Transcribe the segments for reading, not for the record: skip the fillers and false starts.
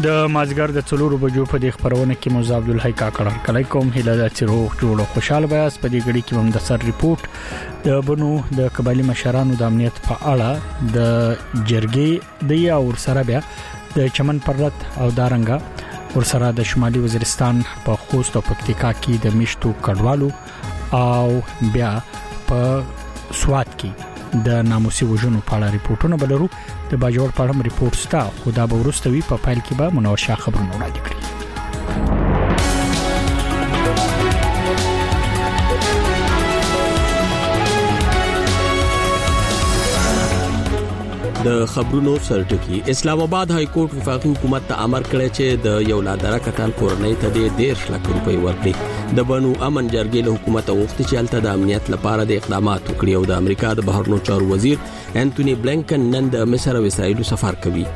د مازګر د 4 بجو په دې خبرونه کې موزه عبدالحی کاکړ کله کوم هله د چروغ جوړ خوشاله بیاس په دې غړي کې هم د سر ریپورت د بنو د قبایلی مشرانو د امنیت په اړه د جرګې د یا ور سره بیا د چمن پرلط او دارنګا ور سره د شمالي وزیرستان په خوست او پکتیکا کې د میشتو کډوالو او بیا په سوات کې د ناموسي وژنو په اړه ریپورتونه بلرو د باجوړ په اړه ریپورت ستا خدا به ورستوي په فایل کې به منور شاه خبرونه وړاندې کړي. د خبرونو سرټکی اسلام آباد های کورټ وفاقي حکومت ته امر کړی چې د یو لادره کټان کورنۍ ته د 10 لک روپۍ ورکړي. د بنو امن جرګې له حکومت غوښتي چې الته د امنیت لپاره د اقدامات وکړي او د امریکا د بهرنیو چارو وزیر انټونی بلنکن نن د مصر او اسرائیل سفر کوي.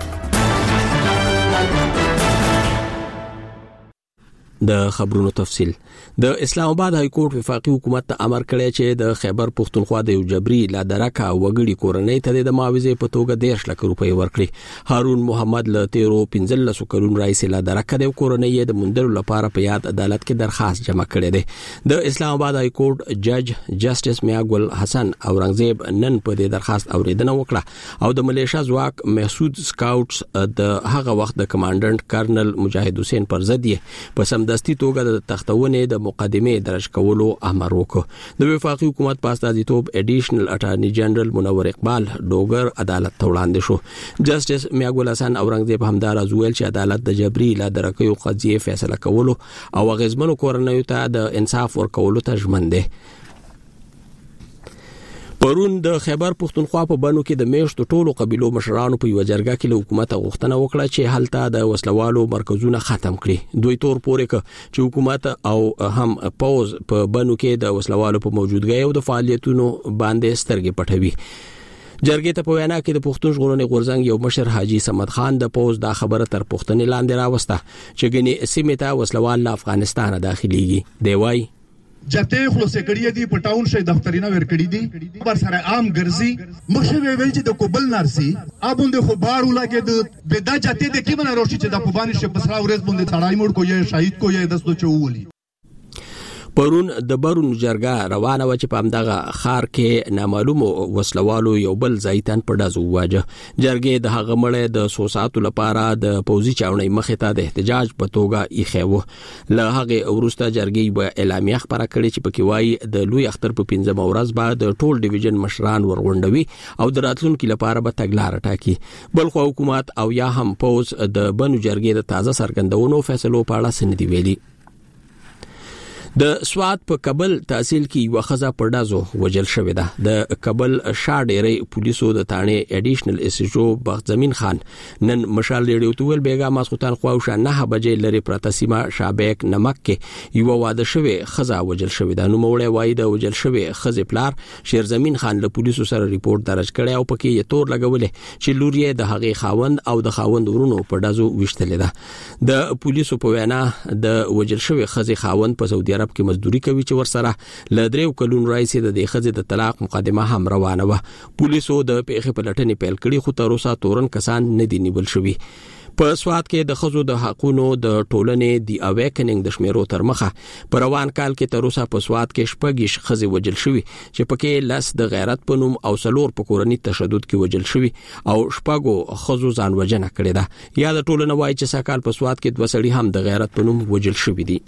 د خبرونو تفصیل د اسلام آباد های کورټ وفاقي حکومت ته امر کړی چې د خیبر پختونخوا د یو جبري لادرکا وګړي کورنۍ ته د معاوضې په توګه 10 لک روپۍ ورکړي. هارون محمد له 15 کلون رئیس لادرکا د کورنۍ د مندلو لپاره په یاد عدالت کې درخواست جمع کړی دی. د اسلام آباد های کورټ جج جسټس میاګل حسن اورنګزیب نن په دې درخواست اوریدنه وکړه او د ملیشیا ځواک محسود سکاوټس د هغه وخت د کمانډنټ کرنل مجاهد حسین پرزدی په دستی توګه د تختونه د مقدمه درج کولو امر وکړ. د وفاقي حکومت په استازیتوب اډیشنل اټارنی جنرال منور اقبال ډوګر عدالت ته وړاندې شو. جسټس میاګل حسن اورنګزیب همدار ازویل چې عدالت د جبري لادرکیو قضیه فیصله کولو او غزمنو کورنیو ته د انصاف ورکولو ته ژمن دي. پرون د خیبر پختونخوا په بنو کې د میشتو ټولو قبيلو مشرانو په یو جرګه کې له حکومت غوښتنه وکړه چې هلته د وسلوالو مرکزونه ختم کړي. دوی تور پورې ک چې حکومت او هم پوز په بنو کې د وسلوالو په موجودګۍ او د فعالیتونو باندې سترګې پټوي. جرګې ته په وینا کې د پښتون ژغورنې غورځنګ یو مشر حاجی سمد خان د پوز دا خبره تر پښتنې لاندې راوسته چې ګنې سیمه ته وسلوال له افغانستان داخليږي. دی وای جته خلاصې کړی دي په ټاون شي دفترینه ور کړی دي پر سره عام ګرځي مخه ویل چې د کوبل نارسي ابوند خو بار ولګي د بدا جته د کیمن روشي چې د پوبانی شپ سره ورځ باندې تړای موړ کوی شهید کوی دستو چوولي. پرون د برون جرګه روانه و چې په همدغه خار کې نامعلوم وسلوالو یو بل ځایتن په دازو واجه. جرګې د هغه مړې د سوساتو لپاره د پوزي چاونې مخې ته د احتجاج په توګه ایخو. له هغه ورسته جرګې به اعلامیه خبره کړې چې پکې وایي د لوی اختر په 15 ورځ بعد ټول ډیویژن مشران ورغونډوي او د راتلونکو لپاره به تګلار ټاکي. بل خو حکومت او یا هم پوز د بنو جرګې د تازه سرګندونو فیصلو په اړه سندې ویلي. د سوات په کابل تحصیل کې یو خزه پردازو وجل شوې ده. د کابل شاډېری پولیسو د تانه اډیشنل اس ایچ او بخت زمين خان نن مشال ریډیو توول بیګا ماسختان خواوشه 9 بجې لري پرتسیمه شابک نمک کې یو واده شوې خزه وجل شوې ده. نو موړې وای د وجل شوې خزه پلار شیر زمين خان له پولیسو سره ریپورت درج کړي او پکې یې تور لګولې چې لوري د هغه خاوند او د خاوند ورونو پردازو وشتلې ده. د پولیسو په وینا د وجل شوې خزه خاوند په سعودي عرب کې مزدوري کوي چې ورسره ل 3 کلون رئیس د خزه د طلاق مقدمه هم روانه و. پولیسو د پیښې په لټنې پیل کړي خو تر اوسه تورن کسان نه دي نیول شوی. په سوات کې د خزو د حقونو د ټولنې دی اویکننګ د شمیرو تر مخه په روان کال کې تر اوسه په سوات کې شپږ خزې وجل شوی چې پکې لاس د غیرت پنوم او سلور په کورنۍ تشدد کې وجل شوی او شپږو خزو ځان وجنه کړی ده. یا د ټولنې وای چې سکهال په سوات کې 2 سړي هم د غیرت پنوم وجل شوی دي.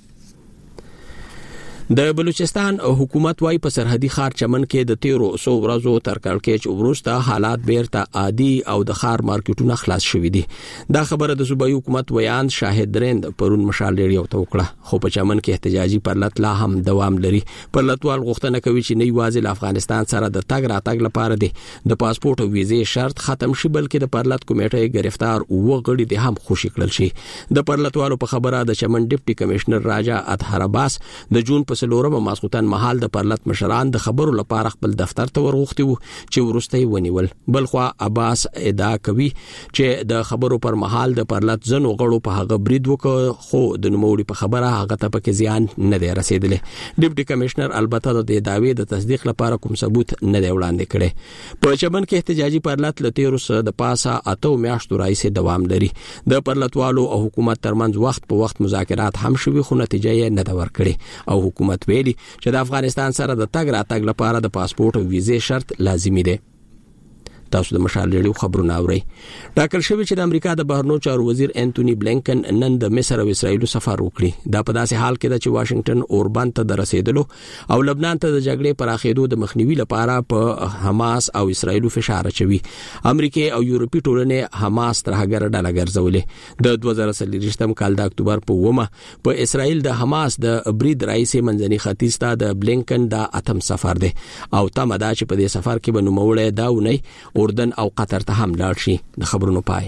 د بلوچستان حکومت وايي په سرحدي ښار چمن کې د 1300 ورځو تر کړکېچ وروسته حالات بیرته عادي او د ښار مارکیټونه خلاص شوي دي. دا خبره د صوبایي حکومت ویان شاهد رند پرون مشال ریډیو ته وکړه. خو په چمن کې احتجاجي پرلط لا هم دوام لري. پرلطوال غوښتنه کوي چې نه یوازې له افغانستان سره د تګ راتګ لپاره د پاسپورت او ویزې شرط ختم شي بلکې د پرلط کمیټې گرفتار او غړي د هم خوشی کړل شي. د پرلطوالو په خبره د چمن ډیپټي کمشنر راجا اطهر عباس د جون په څلورمه ماسختن مهال د پرلط مشران د خبرو لپاره خپل دفتر ته ورغوښتي وو چې ورسته ونیول. بلخوا عباس ادعا کوي چې د خبرو پر مهال د پرلط زنو غړو په هغه برید وکړ خو د نوموړي په خبره هغه ته پکې زیان نه دی رسیدلی. ډیپټي کمشنر البته د دعوی د تصدیق لپاره کوم ثبوت نه دی وړاندې کړی. په چمن کې احتجاجي پرلط لتیروس د پاسه 8 میاشتو راځي دوام لري. د پرلطوالو او حکومت ترمنځ وخت په وخت مذاکرات هم شوي خو نتیجه یې نه دا ورکړي او حکومت ویلي چې د افغانستان سره د تګ راتګ لپاره د پاسپورت او ویزې شرط لازمي دی. تاسو د مشال لري خبرونه اورئ. ټاکل شوی چې د امریکا د بهرنیو چارو وزیر انټونی بلینکن نن د مصر او اسرایل سفر وکړي. دا په داسې حال کې ده چې واشنگټن اوربان ته رسیدلو او لبنان ته د جګړې پراخېدو د مخنیوي لپاره په حماس او اسرایل فشار اچوي. امریکا او یورپی ټولنې حماس تر هغه ډله ګرځولې. د 2023م کال د اکتوبر په 9 په اسرایل د حماس د برید رئیس منځني ختیځ ته د بلینکن د اتم سفر دی او تمه ده چې په دې سفر کې به نوموړی دا ونی اردن او قطر ته هم لاړ شي. د خبرونو پای.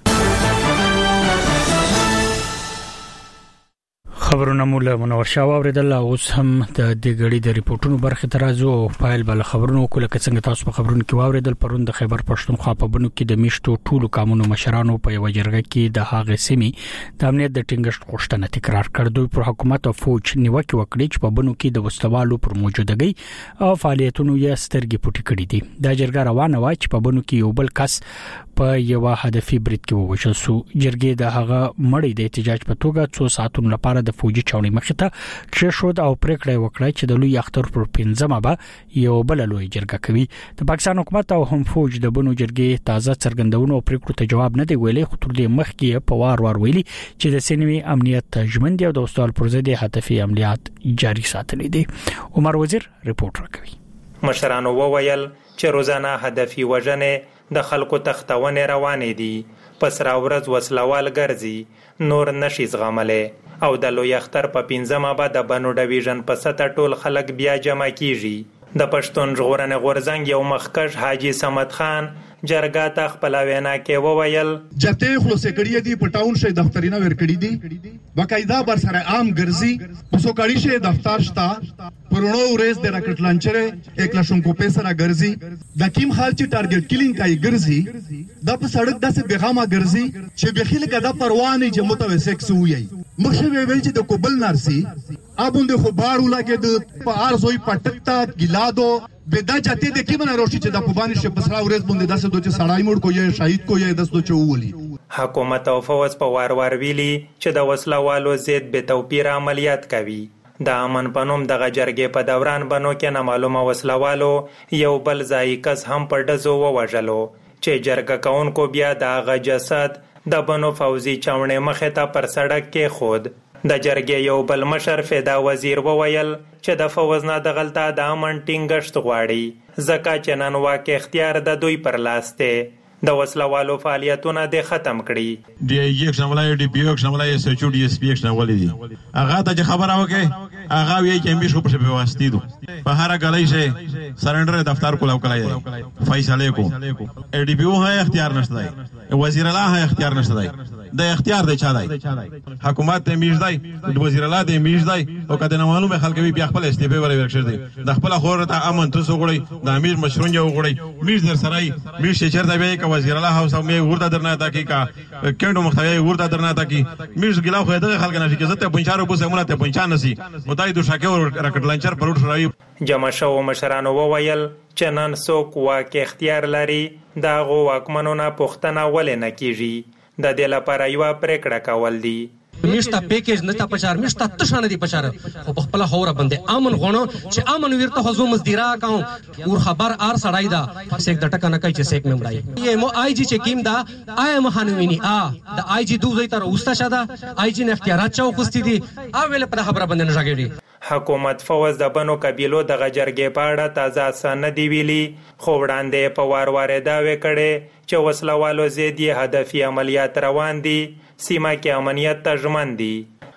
خبرونه مولا منور شاه اوریدل. اوس هم د دې غړي د ریپورتونو برخه ترازو او فایل بل خبرونو کله څنګه تاسو په خبرونو کې واوریدل. پرون د خیبر پښتونخوا په بنو کې د میشتو ټولو قانونو مشرانو په یو جرګه کې د هغه سیمې د امنیت د ټینګښت غوښتنه تکرار کړ. دوی پر حکومت او فوج نیوکه وکړي چې په بنو کې د وسلوالو پر موجودګۍ او فعالیتونو یې سترګې پټې کړې دي. دا جرګه روانه و چې په بنو کې یو بل کس په یو هدفي برید کې ووژل شو. جرګې د هغه مړی د احتجاج په توګه 2 ساعتونو لپاره د فوجي چاوني مخې ته کښېښود او پریکړه وکړه چې د لوی اختر پر 15مه به یو بل لوی جرګه کوي. د پاکستان حکومت او هم فوج د بنو جرګې تازه څرګندونو او پریکړو ته جواب نه دی ویلي خو تر دې مخکې په وار ویلي چې د سینوي امنیت ژمن دی او د وسوال پر ضد هدفي عملیات جاري ساتلي دي. عمر وزیر ریپورت راکوي. مشرانو وویل چې روزانه هدفي وژنې د خلکو تختونه روانې دي. پس را ورځ وسلوال ګرځي نور نشي زغملې او د لوی اختر په 15مه به د بنو ډیویژن په سطح ټول خلک بیا جمع کیږي. د پښتون ژغورنې غورځنګ یو مخکښ حاجی صمد خان جرګه ته خپل وینا کې وویل جته خلاص کړی دی په ټاون شي دفترینه ور کړی دی باقاعده بر سره عام ګرځي پسو کړی شي دفتر شتا پرونو ورځ د راکټ لانچره 1 لاشون کو پیسې را ګرځي د کیم حال چې ټارګټ کلینګ کوي ګرځي د په سړک داسې بیغامه ګرځي چې بخیل کده پروا نه چې متوسک سوی مخه ویل چې د کوبل نارسي ابوند خو بارو لګید په ارزوي پټکتا ګلادو بدا جاتے د کی منه روشي چې د پوبانی شه پسرا ورځ باندې داسې دوی سړای مړ کوی شهید کوی داسې دوی چوولي. حکومت او فوج په وار ویلي چې د وسلوالو زید به توپیر عملیات کوي. د امن پنوم د جرګې په دوران بنو کې نه معلومه وسلوالو یو بل ځای کس هم په دزو ووجلو چې جرګه کونکو بیا د غ جسد د بنو فوزي چاونې مخه ته پر سړک کې خود. د جرګې یو بل مشر فدا وزیر وویل چې د فوز نه د غلطه د امن ټینګښت غواړي ځکه چې نن واقع اختیار د دوی پر لاس دی. د وسلوالو فعالیتونه د ختم کړي. دی یک شمولای دی بیوک شمولای سچو دی اس پی ایکس نه ولې دي هغه ته خبره وکي هغه وی چې امبیش کو په واسطې دو په هر غلای شي سرندر دفتر کولاو کلای فیصله کو ای ډی بی او ها اختیار نشته دی وزیر اعلی ها اختیار نشته دی د اختیار دی چا دی حکومت ته میش دی د وزیر اعلی دی میش دی او کله نه معلومه خلک بیا خپل استعفا ورې ورکړي دي د خپل خور ته امن تاسو غړي د امیر مشرون یو غړي میش در سره میش چې چرته به وزیر اعلی هاوس مې ورته درنه تا کی کا کډو مختوی ورته درنه تا کی میش ګلا خو دغه خلک نه چې زته پنځارو بو سمونه ته پنځان نسی متای د شاکه راکټ لانچر پروت شوی. جمع شو مشرانو وویل چې نن څوک واک اختیار لري دا غو واکمنونه پښتنه ولې نه کیږي د دې لپاره یو پریکړه کول دي. میشتا پیکیج نتا پچار میشتا تشانه دی پچار خو خپل هوره باندې امن غونو چې امن ورته حضور مزدیرا کاو اور خبر ار سړای دا سیک د ټکا نه کوي چې سیک ممړای یې مو آی جی چې کیم دا آی مهانوینی د آی جی دوی تر اوستا شاده آی جی نه اختیارات چا وکستې دي ویل په خبره باندې نه راګړي. حکومت فوز د بنو قبیلو د جرګې په اړه تازه سن دی ویلي خو وړاندې په وار دا وکړي چې وسلوالو زیدي هدفي عملیات روان دي سیمه کې امنیت ته ژمن دي.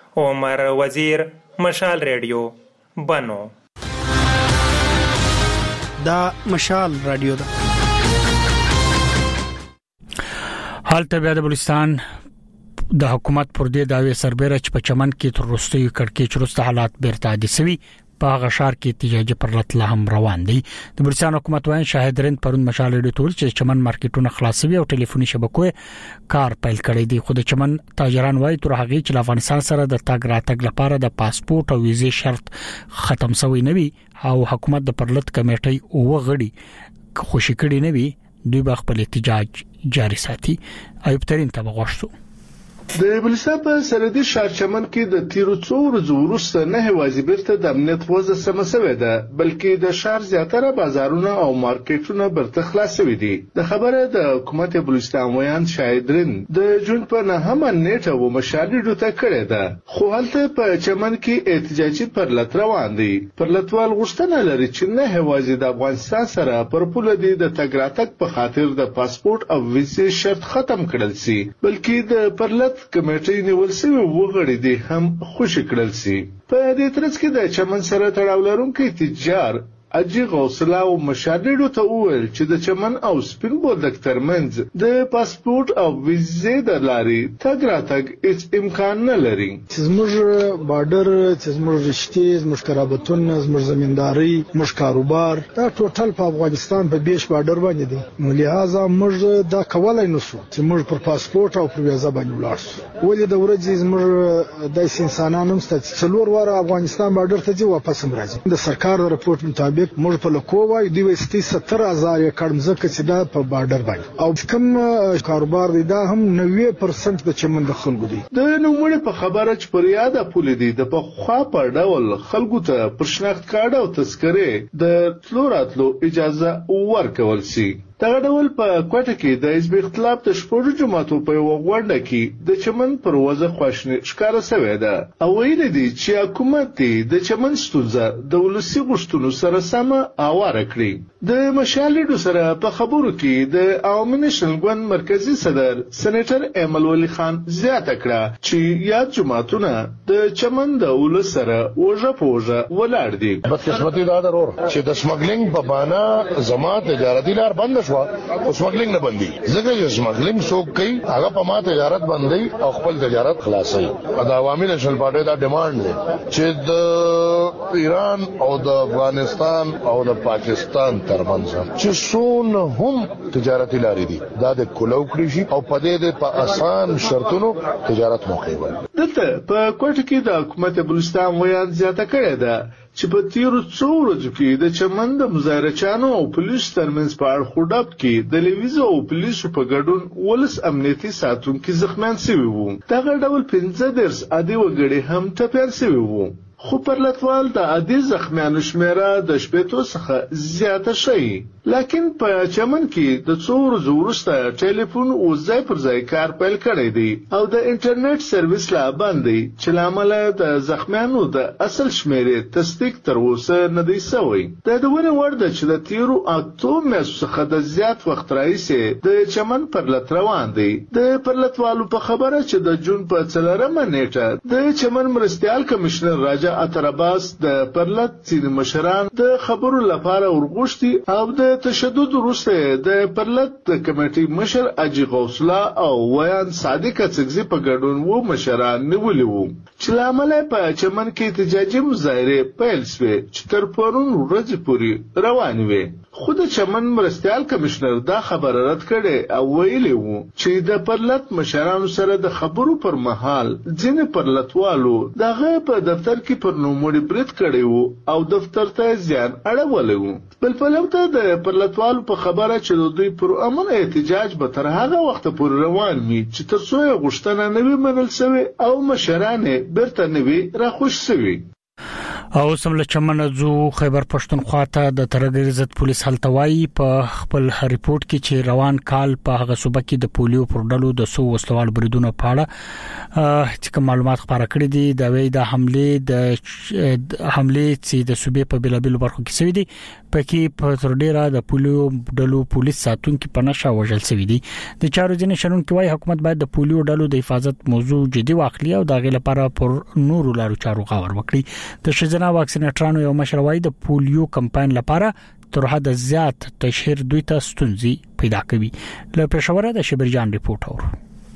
عمر وزیر مشال ریډیو بنو. دا مشال رادیو ده. حالت بیا د بلوچستان د حکومت پر دې داوی سربېره چې په چمن کې تر وروستي کړکېچ وروسته حالات بیرته عادي شوي په غشار کې احتجاجي پرلط لا هم روان دي. د بلوچستان حکومت وايي شاهد رند پرون مشال ډیټول چې چمن مارکیټونه خلاصوي او ټلیفوني شبکو کار پیل کړی دی. خو د چمن تاجران وايي تر هغه چې افغانستان سره د تګ راتګ لپاره د پاسپورت او ویزې شرط ختم شوی نه وي او حکومت د پرلط کمیټې او غړي خوشی کړي نه وي دوی به خپل احتجاج جاري ساتي. ایوب ترين ته وغوښتو. د بلوچستان په سرحدي ښار چمن کې د تیرو څو ورځو وروسته نه هوازي بیرته د امنیت وضع سم شوې ده بلکې د ښار زیاتره بازارونه او مارکیټونه برته خلاص شوي دي. د خبره د حکومت بلوچستان ویان شاهدرین د جون په 9 نیټه و مشارډو ته کړې ده خو هلته په چمن کې احتجاجي پرلط روان دي. پرلطوال غوښتنه لري چې نه هوازي د افغانستان سره پر پوله دي د تګ راتګ په خاطر د پاسپورت او ویزې شرط ختم کړل شي بلکې د پرلط کمیټې نیول شوی وګړي دي هم خوشی کړل شي. په دې ترڅ کې د چمن سره تړاو لرونکي تجار اجي غوسلا او مشاډړو ته وویل چې د چمن او سپین بولدک ترمنځ د پاسپورت او ویزې د لاري تګ راتګ هیڅ امکان نه لري. زموږ بارډر چې زموږ رشتې زموږ قرابتونه زموږ زمینداری زموږ کاروبار دا ټوټل په افغانستان په 20 بارډر باندې دي. نو لہذا موږ دا کولای نشو چې موږ پر پاسپورت او پر ویزه باندې ولاړ شو. ولې د ورځې زموږ د انسانانو مست څلور واره افغانستان بارډر ته ځي واپس هم راځي. د سرکار رپورت مطابق موږ په لکووای دی وستي 70000 ایکړ ځمکه چې دا په بارډر باندې او کوم کاروبار دی دا هم 90% د چمن د خلکو دی. د نوموړي په خبره چې پر یاده پولی دی د په خوا په ډول خلکو ته پر شناخت کارت او تذکره د تلو راتلو اجازه ورکول شي. دغه ډول په کوټه کې د حزب اختلاف د شپږ جماعتو په یو غونډه کې د چمن پر وضع خواشنی ښکارا شوې ده او ویل دي چې حکومت د چمن ستونزه د ولسی غوښتنو سره سم اواره کړی. د مشالډو سره په خبرو کې د عوامي نشنل ګوند مرکزی صدر سېنیټر ایمل ولی خان زیاته کړه چې یاد جماعتونه د چمن د ولس سره وژه پوجه ولاړ دي. بدقسمتي دا ضرور چې د سمګلینګ په معنا زما تجارتي لار بند او سمګلینګ نه بندي ځکه چې سمګلینګ څوک کوي هغه په ما تجارت بندي او خپل تجارت خلاصي. د عوامي نشنل پارټي دا ډیماند دی چې د ایران او د افغانستان او د پاکستان ترمنځ چې څون هم تجارتي لارې دي دا د کولو کړی شي او په دې په آسان شرطونو تجارت موقع وي. دلته په کوټه کې د حکومت بلوچستان ویان زیاته کړې ده چې په تیرو څو ورځو کې د چمن د مظاهرچانو او پولیسو ترمنځ په اړه خوډب کې د لیویزو او پولیسو په ګډون ولس امنیتي ساتونکي زخمیان شوي وو. دغه ډول 15 عادي وګړي هم ټپیان شوي وو. خو پرلطوال د عادي زخمیانو شمیره د شپېتو څخه زیاته شي. لکن په چمن کې د څو ورځو وروسته ټلیفون او ځای پر ځای کار پیل کړی دی او د انټرنیټ سرویس لا بند دی چې لامل د زخمیانو د اصل شمیرې تصدیق تر اوسه نه دی شوی. د دونه ورده چې د تیرو اته میاشتو څخه د زیات وخت راځي د چمن پرلط روان دی. د پرلطوالو په خبره چې د جون په 4 نیټه د چمن مرستيال کمشنر راجا اترباس د پرلط ځینې مشران د خبرو لپاره ورغوښتي او د تشدد وروسته د پرلط د کمیټې مشر اجي غوسلا او ویان صادق څګزي په ګډون وو مشران نیولي وو چې لامل په چمن کې احتجاجي مظاهره پیل شوه چې تر پرون ورځې پورې روان وي. خود چمن مرستيال کمشنر دا خبره رد کړي او ویلي وو چې د پرلط مشرانو سره د خبرو پر مهال ځینې پرلطوالو دغه په دفتر کې پر نوموړي برید کړی وو او دفتر ته زیان اړولی وو. بل پلوته د پرلطوالو په خبره چې دوی پر امن احتجاج به تر هغه وخت پورې روان وي چې تر څو یې غوښتنه نه وي منل شوې او مشران یې بیرته نه وي راخوش شوي. او سمله چمن زو خیبر پښتونخوا ته د ترګر عزت پولیس حلتوای په خپل ریپورت کې چې روان کال په هغه صوبه کې د پولیو پر ډلو د سو وسلوال بریدونو په اړه چې معلومات خبره کړې دي د وی د حمله چې د صوبې په بلابل برخو کې شوې دي پکې په تر ډیره د پولیو ډلو پولیس ساتونکو په نشه وژل شوې دي. د چارو ځینې شنونکو وايي حکومت باید د پولیو ډلو د حفاظت موضوع جدي واخلي او د غي لپاره پر نورو لارو چارو غور وکړي. د شجنا واکسینټرانو یو مشروعي د پولیو کمپاین لپاره تر حد زیات تشهیر دوی ته ستونزې پیدا کوي. له پېښوره د شبرجان ریپورت اور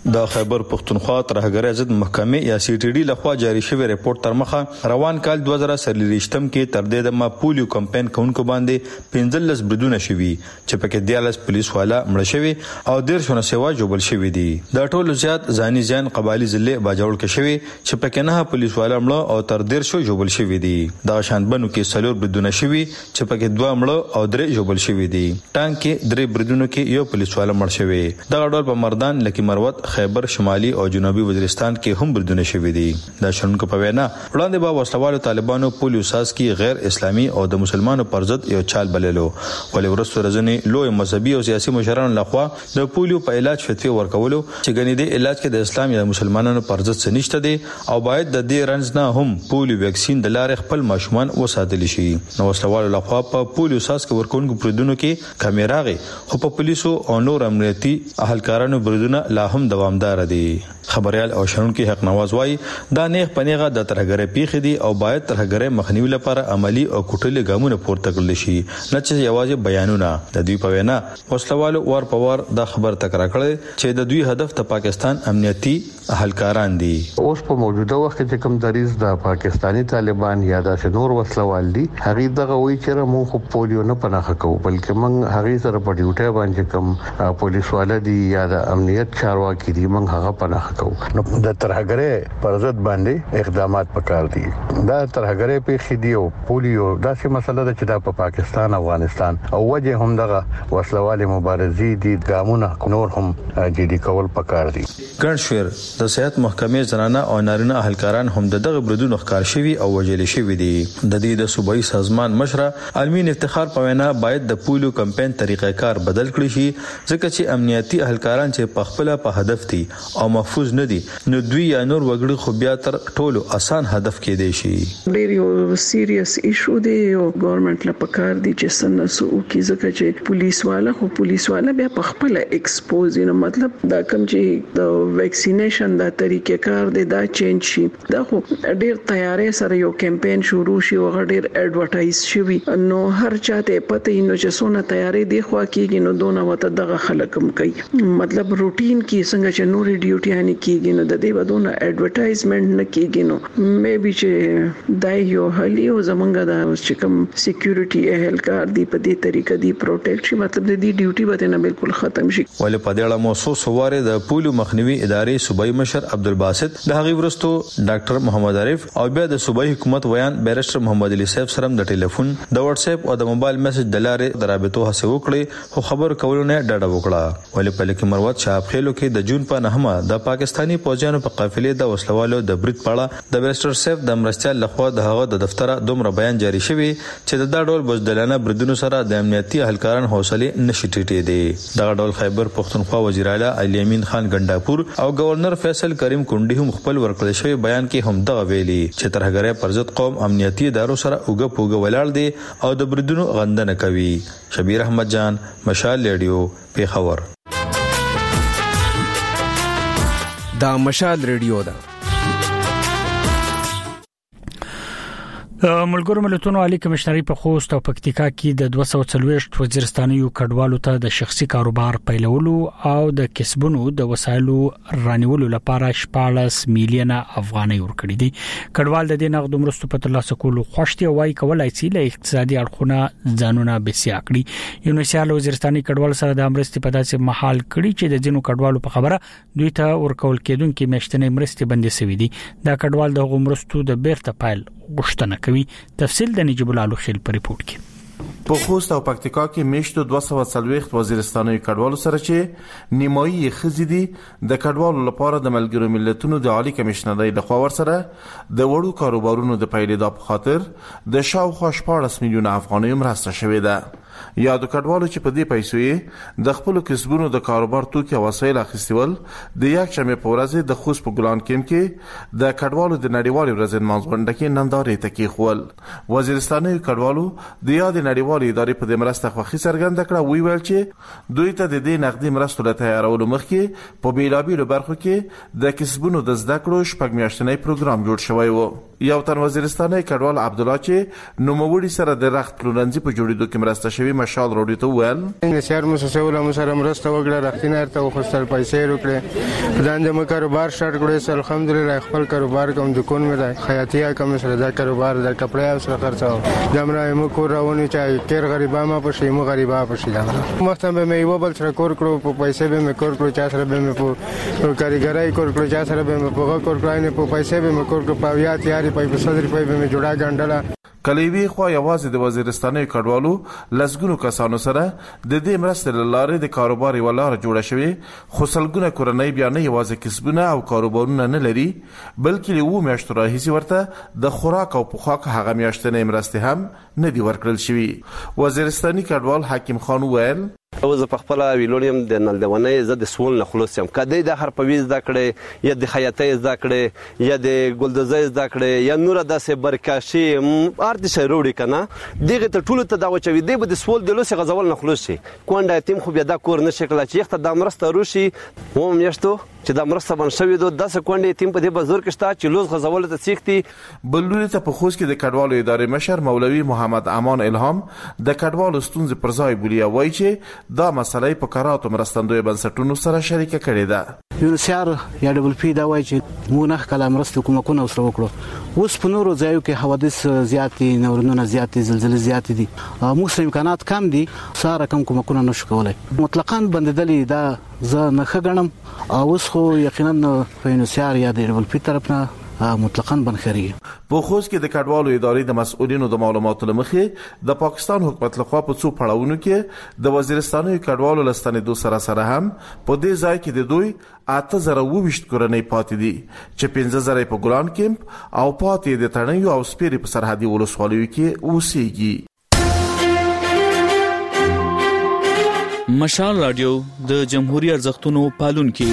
د خیبر پختونخوا ترهګر ضد محکمې یا سی ټي ډي لخوا جاری شوی ریپورت تر مخه روان کال 2023 کې تر دې د پولیو کمپاین کونکو باندې 15 بریدونه شوي چې پکې 14 پولیس والا مړ شوي او 150 سیوا جوړل شوي دي. د ټولو زیات ځاني ځان قبایلی ضلع باجوړ کې شوي چې پکې نه پولیس والا مړ او تر 150 جوړل شوي دي. د شانبنو کې سلور بریدونه شوي چې پکې 2 مړ او 3 جوړل شوي دي. ټانک کې 3 بریدونو کې یو پولیس والا مړ شوی. د غډول په مردان لکی مروت خیبر شمالي او جنوبي وزیرستان کې هم بریدونه شوي دي. د شنونکو په وینا وړاندې به وسلوالو طالبانو پولیو ساز کې غیر اسلامي او د مسلمانانو پر ضد یو چال بللو ولې ورسره رزنې لوی مذهبي او سیاسي مشرانو لخوا د پولیو په علاج فتوی ورکولو چې غني د علاج کې د اسلام یا مسلمانانو پر ضد څه نشته دي او باید د دې رنځ نه هم پولیو ویکسین د لارې خپل ماشومان وساتل شي. نو وسلوالو لخوا په پولیو ساز کې ورکوونکو بریدونو کې کیمراغي خو په پولیسو او نور امنیتي اهلکارانو بریدونه لا هم دوامدار دي. خبريال او شنونکو حق نواز وای دا نیغ پنیغه د ترهګرۍ پیښې دي او باید ترهګرۍ مخنیوي لپاره عملی او کوټلې ګامونه پورته کړل شي نه چې یوازې بیانونه. د دوی په وینا وسلوالو ور په ور دا خبر تکرار کړي چې د دوی هدف د پاکستان امنیتي اهلکاران دي. اوس په موجوده وخت کې کوم دریز د پاکستانی طالبان یا د نور وسلوال دي هغه دغه وی چې موږ پولیو نه پناه کوو بلکې موږ هغه سره په ډیوټي باندې کوم پولیس والا دي یا د امنیت چارواکي دي موږ هغه پناه نو د ترهګرۍ پر ضد باندې اقدامات وکړ دي. دا ترهګرۍ په خېدي او پولیو داسې مسله ده چې د پاکستان افغانستان او وجه هم دغه وسلوالي مبارزي دي ګامونه نور هم جدي کول پکار دي. ګڼشور د صحت محکمې زنانه او نارینه اهلکاران هم دغه بریدونو ښکار شوي او وجل شوي دي. د دې د صوبایي سازمان مشره علمي افتخار په وینا باید د پولیو کمپاین طریقې کار بدل کړي شي ځکه چې امنیتي اهلکاران چې په خپل په هدف دي او محفوظ نه دي نو دوی یا نور وګړي خو بیا تر ټولو اسان هدف کې دی شي. ډېر یو سیریس ایشو دی او ګورنمنت لا پکار دي چې سنسو کې ځکه چې پولیس والا بیا په خپل ایکسپوز نه مطلب دا کوم چې د ویکسینیشن دا طریقې کار دی دا چینج شي. دا خو ډېر تیارې سره یو کمپاین شروع شي او ډېر ایڈورټایز شي نو هر چاته پته نو چې سونه تیارې دی خو کېږي نو دونه وته دغه خلکم کوي مطلب روټین کې څنګه چې نور ډیوټي هني کېږي نو د دې بدونه ایڈورټایزمنت نه کېږي نو مې به چې دای یو هلي او زمونږ د چې کوم سکیورټي اهلکار دی په دې طریقه دی پروټیکټ شي مطلب د دې ډیوټي به نه بالکل ختم شي. ولې په دې اړه موضوع سواره د پولیو مخنیوي ادارې صوبایي مشر عبدالباسط د هغې ورستو ډاکټر محمد عارف او بیا د صوبایي حکومت ویان بیرسټر محمد علي صاحب سره د ټلیفون د واتس اپ او د موبایل میسج د لارې د رابطو هڅه وکړي خو خبر کولو نه ډډه وکړه. ولې په لکه مروت شاپخېلو کې د جون په 9 د پاکستانی پوځیانو په قافلې د وسلوالو د برید پاړه د بیرسټر صاحب د مرستيال لخوا د هغه د دفتر دومره بیان جاری شوی چې د ډول بوزدلانه بریدونو سره د امنیتي اهلکاران حوصله نشي ټیټې دي. د ډول خیبر پختونخوا وزیر اعلی علي امین خان ګنداپور او گورنر فیصل کریم کونډي هم خپل ورکړل شوی بیان کې هم دغه ویلي چې ترهګرۍ پر ضد قوم امنیتي ادارو سره اوګه پوګه ولاړ دي او د بریدونو غندنه کوي. شبیر احمد جان مشال ریډیو پیښور. دا مشال ریډیو ده. ملګرو ملتونو عالی کمشنري په خوست او پکتیکا کې د 240 وزیرستانیو کډوالو ته د شخصي کاروبار پیلولو او د کسبونو د وسایلو رانیولو لپاره 14 میلیونه افغانۍ ورکړي دي. کډوال د دې نقد مرستو په ترلاسه کولو خوشتي وای کولای شي له اقتصادي اړخونه ځانونه بسیا کړي. یونیسیال وزیرستاني کډوال سره د امرستي په داسې محل کړي چې د جنو کډوالو په خبره دوی ته ورکول کېدونکې میاشتنې مرستې بندي شوې دي. دا کډوال د غومرستو د بیرته پایل غوښتنه کوي. تفصیل د نجیب الله خیل په ریپورت کې. په خوست او پکتیکا کې میشتو 240 وزیرستاني کډوالو سره چې نیمایي خزې دي د کډوالو لپاره د ملګرو ملتونو د عالی کمشنرۍ لخوا ورسره د وړو کاروبارونو د پیلېدا په خاطر د شاوخوا 14 میلیونه افغانۍ مرسته شوې ده. یا د کډوالو چې په دې پیسو یې د خپل کسبونو د کاروبار توکي او وسایل اخیستول د یک شنبه په ورځ د خوست په ګلان کېم کې د کډوالو د نړیوالې ورځې منځغونډه کې نندارې تکي خول. وزیرستاني کډوالو د یاد نړیوالې ادارې په دې مرسته خوښي څرګنده کړه. ویل چې دوی ته د دې نقدي مرستو له تیارولو مخکې په بیلابیلو برخو کې د کسبونو د زده کړو شپږ میاشتنی پروګرام جوړ شوی و. یو تن وزیرستاني کډوال عبد الله چې نوموړي سره د رخت پلورنځي په جوړېدو کې مرسته شوی مشال راډیو ته وویل نشر مؤسسه ولا مسره مرسته وکړه رختینار ته وخصل پیسې وکړه پدان د کاروبار شارټ کړو سره الحمدلله خپل کاروبار کوم دکان مې ده خیاطیا کوم سره دا کاروبار د کپڑے او سره خرڅاو دمره مو کور راونی چې کیر غریبا ما په شیمو غریبا په شي دا مخته به مې یو بل سره کور کړو په پیسې به مې کور کړو چا سره به مې په کاریګرای کور کړو چا سره به مې په کور کړای نه په پیسې به مې کور کړو په یا تیاری په 100 روپۍ به مې جوړا غنډله کلیوی خو یوازې د وزیرستاني کډوالو لسګونو کسانو سره د دې مرستې لاره د کاروبار ولاره جوړه شوی خو سلګونه کورنۍ بیا نه یوازې کسبونه او کاروبارونه نه لري بلکې له و میاشتو راهیسې ورته د خوراک او پخاک هغه میاشتنې مرستې هم نه دی ورکړل شوی. وزیرستاني کډوال حکیم خان ویل او زه په خپل ویلونیم د نلدونې زه د سوال نه خلاص یم کدی د هر پویز د کړې یا د خیاطۍ د کړې یا د ګلدوزۍ د کړې یا نور داسې برکاشي ارتش وروړي کنه دغه ته ټول ته دا وچوي دی به د سوال د لوسه غزول نه خلاص شي کونډه تیم خو بیا دا کور نشي کړل چې یخته د مرسته روشي و میشتو چې د مرسته بن شوی دو 10 کونډې تیم په دې بازار کې شته چې لوز غزول ته سیختي بلوري ته په خوست کې د کډوالو ادارې مشر مولوي محمد امان الهام د کډوالو ستونزې پر ځای بولی وایي چې دا مسله په کاراتو مرستندوی بنسټونو سره شریکه کړې ده. یونسیار یا ډبل پی دا وایي چې موږ نه کله مرسته کومکونه وسره وکړو اوس په نورو ځایو کې حوادث زیاتې نورونه زیاتې زلزلې زیاتې دي موږ سره امکانات کم دي ساره کم کومکونه نشو کولای مطلقاً بندیدلې دا زه نه خګنم اوس خو یقینا په یونسیار یا د ډبل پی طرف نه مطلقاً بنخري په خوست کې د کډوالو ادارې د مسؤلینو د معلوماتو لمخې د پاکستان حکومت لخوا په څو پړاوونو کې د وزیرستاني کډوالو لستنېدو سره هم په دې ځای کې د دوی 8020 کورنۍ پاتې دي چې 15000 په ګلان کیمپ او پاتې د تڼیو او سپيري په سرحدي ولسوالیو کې اوسېږي. مشال رادیو د جمهوریت ارزښتونو پالونکي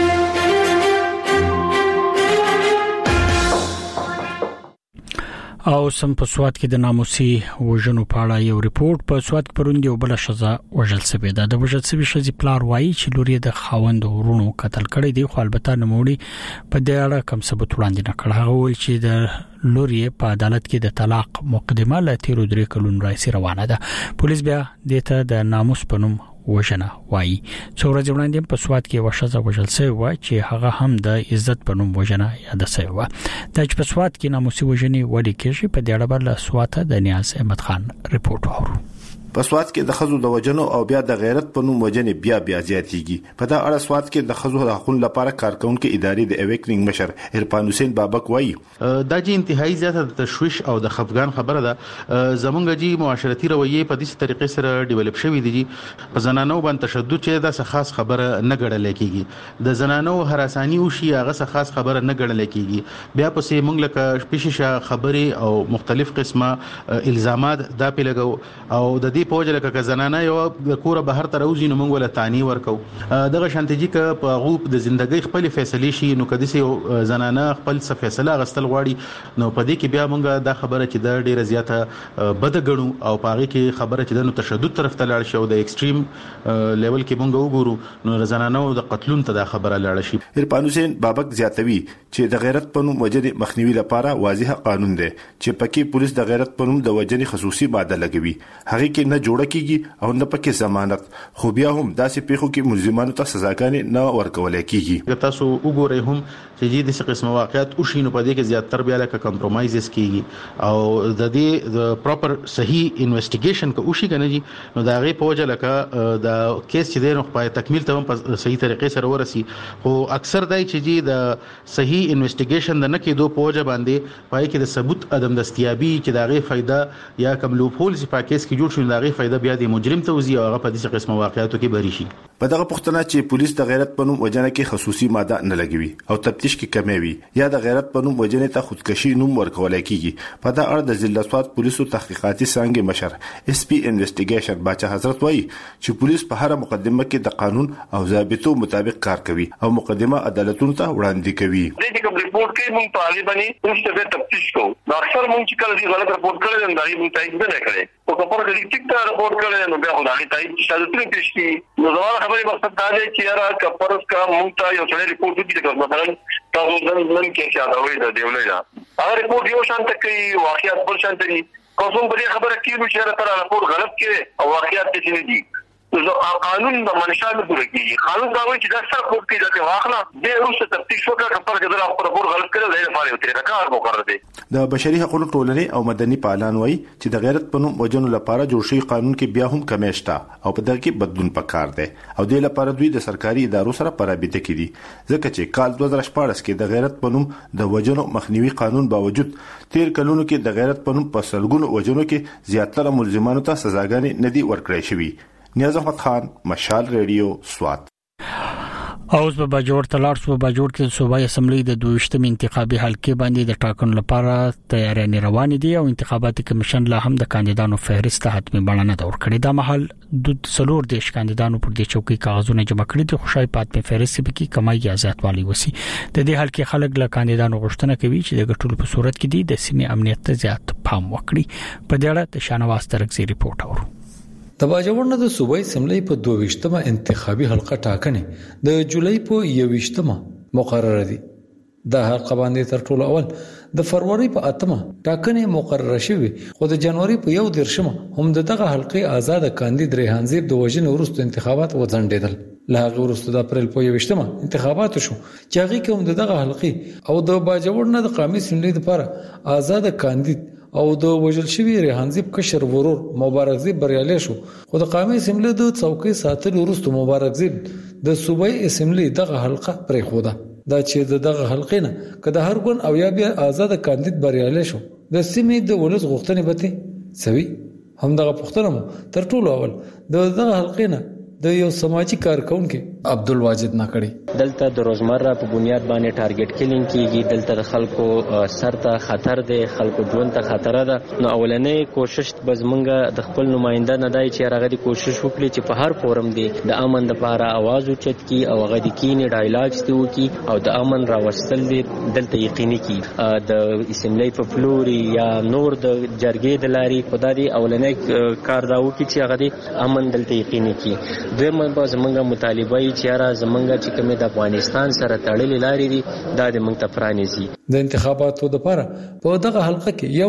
او سم په سواد کې د ناموسي وژنو په اړه یو ریپورت په سواد کې پروندي او بل شزا وژل سوي ده. د وژل سوي شزي پلار وایي چې لوري د خاوند ورونو قتل کړي دي خو البته نموړي په دې اړه کوم ثبوت وړاندې نه کړ. هغه وایي چې د لوري په عدالت کې د طلاق مقدمه ل 13 کلونو راځي روانه ده. پولیس بیا دته د ناموس په نوم وژنه وایي. څو ورځې وړاندې په سواد کې وشزه وژل شوی و چې هغه هم د عزت په نوم وژنه یاد شوی و. د په سواد کې ناموسي وژنې ولې کېږي په دې اړه بل سواد د نیاز احمد خان ریپورت ورو. په سواد کې د خزو د وجنو او بیا د غیرت په نوم وجنې بیا زیاتېږي. په دا اړه سواد کې د خزو د حقوقو لپاره کارکونکو ادارې د اویکنینګ مشر عرفان حسین بابک وایي دا چې انتهایی زیاته د تشویش او د خفګان خبره ده. زمونږ جی معاشرتي رویه په دې طریقې سره ډیولپ شوې دي په زنانو باندې تشدد چې دا څه خاص خبره نه ګڼل کېږي. د زنانو هراسانی او شي هغه څه خاص خبره نه ګڼل کېږي. بیا پسې موږ لکه پیششه خبرې او مختلف قسمه الزامات دا په لګو او د دې پوجا لکه زنانه یو د کور بهر تر اوځي نو موږ ولا تانی ورکو دغه شانتجی ک په غوب د ژوندۍ خپل فیصله شي نو کدي سي زنانه خپل څه فیصله غستل غواړي نو په دې کې بیا موږ دا خبره چې د ډیره زیاته بد غړو او پاره کې خبره چې د تشدد طرف ته لاړ شي او د ایکستریم لیول کې موږ وګورو نو زنانه د قتلون ته دا خبره لاړ شي. عرفان حسین بابک زیاتوي چې د غیرت په نوم وجنې مخنیوي لپاره واضح قانون دی چې پکې پولیس د غیرت په نوم د وجنې خصوصي ماده لګوي هغه کې نه جوړه کیږي او نه پکې ضمانت خو بیا هم داسې پیښو کې ملزمانو ته سزاګانې نه ورکول کیږي. تاسو وګورئ هم چې د قسم واقعیت او شینو په دې کې زیاتره بیا لکه کمپرمایزز کیږي او د دې د پراپر صحیح انویسټیګیشن کو شي کنه جی نو دا غي پوجا لکه د کیس چې د نو په تکمیل ته په صحیح طریقې سره ورسي خو اکثر دای چې جی د صحیح انویسټیګیشن د نه کېدو پوجا باندې پای کې د ثبوت عدم دستیابي چې دا غي فائدہ یا کوم لوپ هولز په کیس کې جوړ شو دا غي فائدہ بیا د مجرم ته وزي او هغه په دې قسم واقعیتو کې بری شي. په دغه پښتنه چې پولیس د غیرت په نوم وجنه کې خصوصي ماده نه لګوي او تفتیش کې کمی وي یا د غیرت په نوم وجنه ته خودکشي نوم ورکول کیږي. په دا اړه د ضلع سواد پولیسو تحقیقاتي څنګه مشر اس پی انویسټیګیشن باچا حضرت وایي چې پولیس په هر مقدمه کې د قانون او ضابطو مطابق کار کوي او مقدمه عدالتونو ته وړاندې کوي. د دې کوم ریپورت کې موږ طالبانی اوس ته تفتیش کوو نو اکثر موږ چې کله دې غلط ریپورت کړل نو دا یې موږ تایید نه کړی او کپر کې ټیک ته رپورټ کړي نو بیا خدای ته چې شاده پیش کی نو زما خبرې مقصد دا دی چې یاره کپر کا مونږ ته یو څه رپورټ وکړي مثلا تاسو نن کې شاده وي د دیولې هغه رپورټ یو شان تکي واقعیت بل شان تري کوم په خبره کې چې تر رپورټ غلط کړي او واقعیت دې نه دي نو قانون د منشا نه پوره کیږي قانون دا وایي چې دا څه کوم کې دا واخلا د روسه تفتیش وکړه کپر کې دا رپورټ غلط کړي دا لپاره یو طریقه کار مقرر دی د بشري حقوقو ټولنې او مدني پالان وایي چې د غیرت په نوم وجنو لپاره جوړ شوی قانون کې بیا هم کمیشته او په دغه کې بدلون پکار دی او د لپاره دوی د سرکاري ادارو سره پرابطه کړي ځکه چې کال 2014 کې د غیرت په نوم د وجنو مخنیوي قانون باوجود تیر کلونو کې د غیرت په نوم په سلګونو وجنو کې زیاتره ملزمانو ته سزاګانې ندي ورکړې شوی. نیاز احمد خان، مشال ریډیو، سوات. اوس په باجوړ تلار په باجوړ کې صوبایي اسمبلی د 22م انتخابي حلقې باندې د ټاکنو لپاره تیاری روان دي او انتخاباتي کمیشن لا هم د کاندیدانو فهرست حتمی بڼه نه ور کړې. دا محل د څلور دیش کاندیدانو پر دې چوکۍ کاغذونه جمع کړي دي. خوشای پاتمه فهرست به کې کمای یا زیاتوالی وسی. د دې حلقې خلک له کاندیدانو غوښتنه کوي چې د ګټلو په صورت کې د سیمې امنیت ته زیات پام وکړي. په دې اړه د شانواز ترکزي ریپورت اورو. د باجوړ د صوبایي اسمبلی په 22مه انتخابي حلقه ټاکنې د جولای په 21مه مقرره دي. د حلقه باندې تر ټولو اول د فروری په 8مه ټاکنې مقرره شوې خو د جنوري په 1مه هم دغه حلقې آزاد کاندید ریحان زیب د وژنې وروسته انتخابات وځنډیدل. له هغه وروسته د اپریل په 21مه انتخابات شو چې هغه کې هم دغه حلقې او د باجوړ د قومي اسمبلی لپاره آزاد کاندید او د وژل شوی ریحان زیب کشر ورور مبارک زیب بریالي شو. خو د قومي اسمبلی د څوکۍ ساتلو وروسته مبارک زیب د صوبایي اسمبلی دغه حلقه پرې خوده. دا چې دغه حلقې نه کله هر ګون او یا بیا آزاد کاندید بریالي شو د سیمې د ولس غوښتنې به سوي. هم دغه پښتنه تر ټولو اول دغه حلقې نه د یو سماجی کارکونکو عبدالواجد ناکړي دلته د روزمره په بنیاد باندې ټارګټ کیلینګ کیږي. دلته د خلکو سر ته خطر دی، خلکو ژوند ته خطر ده. نو اولنې کوشش بزمنګ د خپل نماینده نه دی چې هغه د کوشش وکړي چې په هر فورم دی د امن لپاره आवाज اوچت کی او هغه د کینې ډایلاګ ستو کی او د امن راوستل دی دلته یقیني کی. د اسمبلی په فلوري یا نور د جرګې د لاري خدای اولنې کار دا وکړي چې هغه د امن دلته یقیني کی. دویمه به زمونږ مطالبه یې چې را زمونږ چې کومه د افغانستان سره تړلې لارې دي دا د موږ ته پرانیزي. د انتخاباتو لپاره په دغه حلقه کې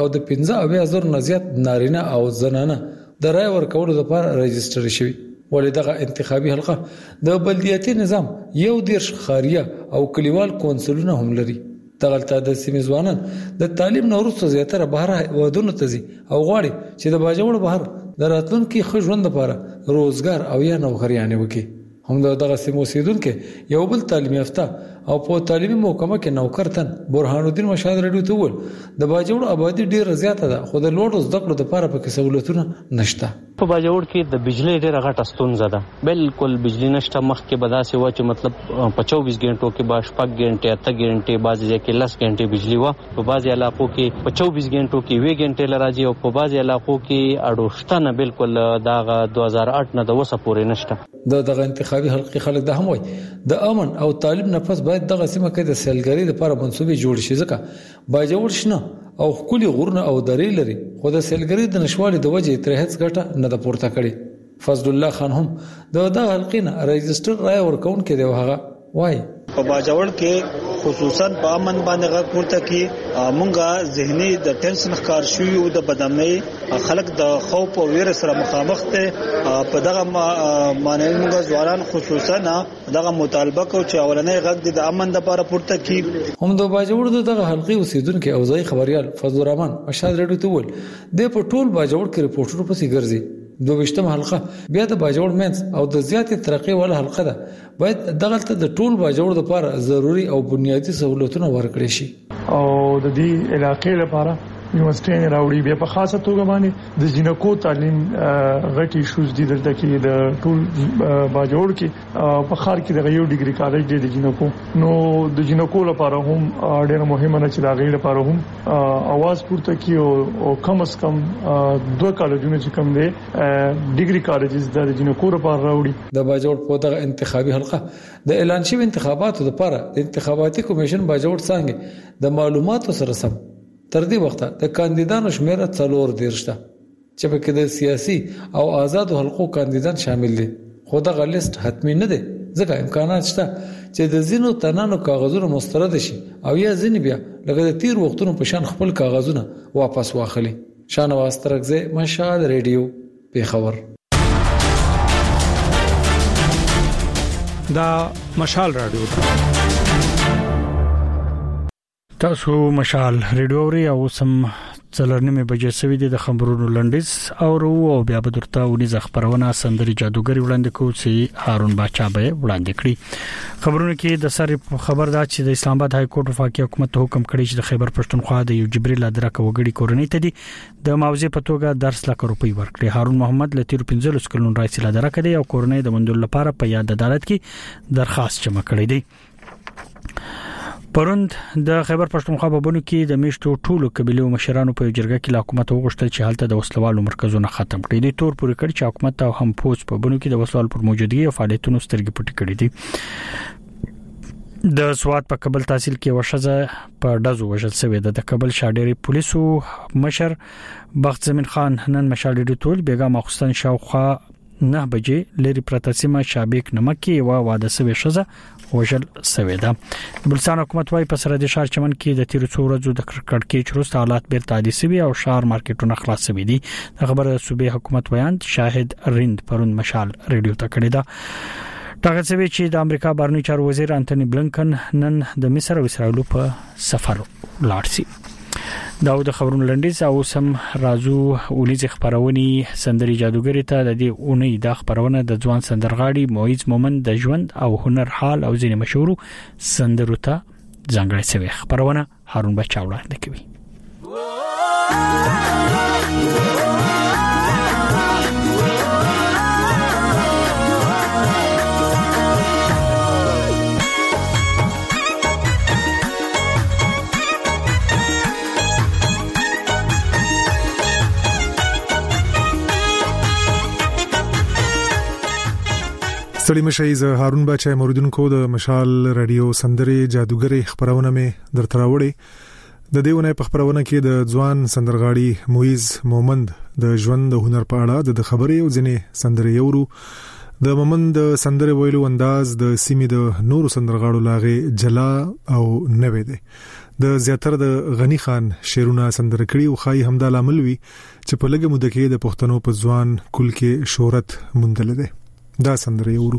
1,15,000 نه زیات نارینه او زنانه د رای ورکولو لپاره رجستر شوي. ولې دغه انتخابي حلقه د بلدیاتي نظام 11 خاریه او کلیوال کونسلونه هم لري. دغلته د سیمې ځوانان د تعلیم نه وروسته زیاتره بهر ودونو ته ځي او غواړي چې د باجوړ بهر د راتلونکي ښه ژوند لپاره روزګار او یا نوکریانې وکړي. هم دغه سیمو اوسیدونکو یو بل تعلیم یافته او په تعلیمي محکمه کې نوکرتن برهان الدین مشهد رډیو ته ول د باجوړ آبادی ډیره زیاته ده خو د لوړو زده کړو لپاره پکې سہولتونه نشته. په باجوړ کې د بجلی ډیره غټه ستونزه ده. بالکل بجلی نشته. مخکې به داسې و چې مطلب په 24 غنټو کې به 8 غنټې 8 غنټې بعضې ځای کې 10 غنټې بجلی و. په بعضې علاقو کې په 24 غنټو کې 2 غنټې لراځي او په بعضې علاقو کې اډوشته نه بالکل دغه 2008 نه د وسه پورې نشته. دغه انتخابي حلقې خلک د هم وای د امن او تعلیم نه پس باید دغه سیمه کې د سیلګری لپاره منسوبې جوړ شي ځکه باجوړ شنه او خولي غورنه او درې لري خو د سیلګری د نشوالي د وجې تر هیڅ ګټه نه د پورته کړي. فضل الله خان هم دغه حلقې نه رجستر رای ورکون کې دی. هغه وای په باجوړ کې خصوصا په امن باندې غږ پورته کی مونږه ذهني د ټینشن ښکار شوی او د بدامنۍ خلک د خوف او ویر سره مخامخ ته په دغه معنی مونږه ځوانان خصوصا دغه مطالبه کو چې اولنې غږ د امن لپاره پورته کی. هم د باجوړ دغه حلقې اوسیدونکو او ځای خبريال فضل الرحمن مشهد رډیو ته ول د په ټول باجوړ کې ریپورټر پسې ګرځي. 22مه حلقه بیا د باجوړ مینس او د زیاتې ترقی ولا حلقه ده. باید دغه ته د ټول باجوړ لپاره ضروری او بنیادی سہولتونه ورکړي شي او د دې علاقې لپاره یونیورسيټي راوړي. بیا په خاصه توګه باندې د جنکو تعلیم غټي شوز دي دلته کې د ټول باجوړ کې په خار کې د یو ډیګري کالج دی د جنکو. نو د جنکو لپاره هم ډېر مهمه نه چې دا غیر لپاره هم اواز پورته کی او کم از کم 2 کالجونه چې کم دي ډیګري کالجز د جنکو لپاره راوړي. د باجوړ په دغه انتخابي حلقه د اعلان شوی انتخاباتو لپاره د انتخاباتي کمیشن باجوړ څنګه د معلوماتو سره سم تر دې وخته د کاندیدانو شمېر 4 ته چې پکې د سیاسي او آزادو حلقو کاندیدان شامل دي. خو دا لیست حتمی نه دی ځکه امکانات شته چې د زینو تنانو کاغذونه مسترد شي او یا ځینې بیا لکه د تیر وختونو په شان خپل کاغذونه واپس واخلي. شانواز ترکزی، مشال ریډیو، پیښور. دا مشال رادیو تاسو مشال ریډیو ری او سم څلورنیمه بجې سوي دي. د خبرونو لنډیز او بیا به درته ونیز خبرونه سندري جادوګری وړاندې کوي چې هارون باچا به وړاندې کړي. خبرونه کې د سر خبر دا چې د اسلام آباد های کورټ وفاقي حکومت حکم کړی چې د خیبر پښتونخوا د یو جبريل ادرک وګړي کورنۍ ته دي د معاوضه په توګه 10 لک روپۍ ورکړي. هارون محمد لتیر 15 کلون رئیس ادرک دی او کورنۍ د مندول لپاره په یاد عدالت کې درخواست جمع کړی دی. پروند د خیبر پښتونخوا په بونو کې د میشتو ټولو قبيلو مشرانو په جرګه کې حکومت وغوښتل چې حالت د وسلوالو مرکزونه ختم کړي. د تور پورې کړ چې حکومت او هم پوز په بونو کې د وسلوال پر موجودګي او فعالیتونو سترګې پټې کړې دي. د سواد په کابل تحصیل کې وشزه په دزو وژل شوې ده. د کابل شاډيري پولیسو مشر بخت زمين خان نن مشالډي ټول بیګا مخستان شاوخه 9 بجې لري پرتسمه شابک نمکي او واده سوي شزه وژل سوي ده. بلسان حکومت وايي په سره د شهر چمن کې د تیر څو ورځو د کړکېچ وروسته حالات بیرته عادي سوي او شهر مارکیټونه خلاص سوي دي. خبره صوبې حکومت بیان شاهد رند پروند مشال ریډیو ته کړی ده. ټاګه سوي چې د امریکا بهرنی چارو وزیر انټونی بلنکن نن د مصر او اسرائیل په سفر لاړ شي. دا د خبرونو لنډیز او سم رازو اونیز خبرونی سندري جادوګری ته د دې اونۍ د خبرونه د ځوان سندرغاړي موعظ مومن د ژوند او هنر حال او ځینې مشهور سندرو ته ځانګړې شوی خبرونه هارون بچا وړاندې کوي. ستړي مشي زه هارون بچا موریدونکو د مشال رادیو سندري جادوګری خبرونه مې درته راوړي. د دیونه په خبرونه کې د ځوان سندرغاړي موعظ مومند د ژوند د هنر په اړه د خبرې او ځنې سندري یورو د مومند د سندري ویلو انداز د سیمې د نورو سندرغاړو لاغه جلا او نوې ده. د زیاتره د غنی خان شعرونه سندره کړي او خای همدا لامل وی چې په لګه مده کې د پښتنو په ځوان کل کې شهرت موندل ده. دا سندره یورو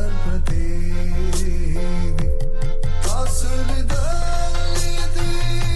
Tasir dali di